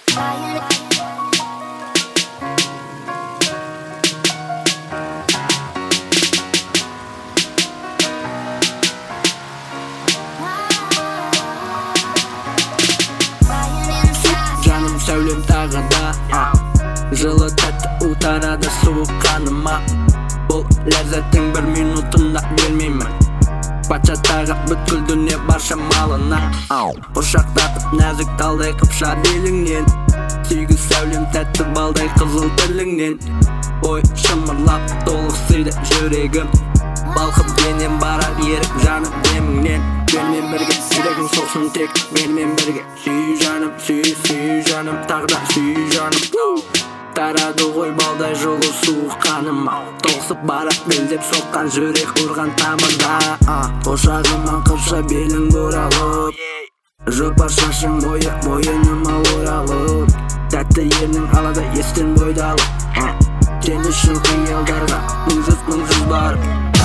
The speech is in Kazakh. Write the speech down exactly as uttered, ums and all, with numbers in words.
Сәулем тағы да жылы тәтті утарады суық қаныма. Бұл ләззаттың бір минутында бермеймін. Патша тағып бүткіл дүние бар шамалына. Ошақтатып нәзік талдай қыпша беліңнен. Сүйгі сәулем тәтті балдай қызыл тіліңнен. Ой шымырлап толық сыйды жүрегім. Балқып денем барар ерік жаным деміңнен. Менімен бірге жүрегің соқсын тек менімен бірге. Сүй жаным, сүй, сүй жаным, тағда сүй жаным. Тарады ғой балдай жылы суық қаныма. Тоқсып барақ белдеп соққан жүрек ұрған тамырда. Ошағымнан қыпша белің бұралып, жұпар шашың бойы мойыныма оралып. Тәтті ернің алады естен бойдалып. Сен үшін қиялдарға мың жүз мың жүз барып.